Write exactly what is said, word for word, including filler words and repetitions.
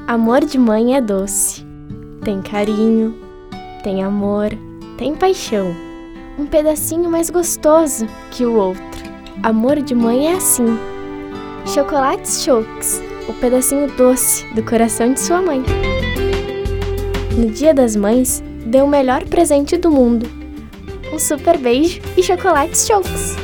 Amor de mãe é doce. Tem carinho, tem amor, tem paixão. Um pedacinho mais gostoso que o outro. Amor de mãe é assim. Chocolates Chokes, o pedacinho doce do coração de sua mãe. No Dia das Mães, dê o melhor presente do mundo. Um super beijo e chocolates Chokes!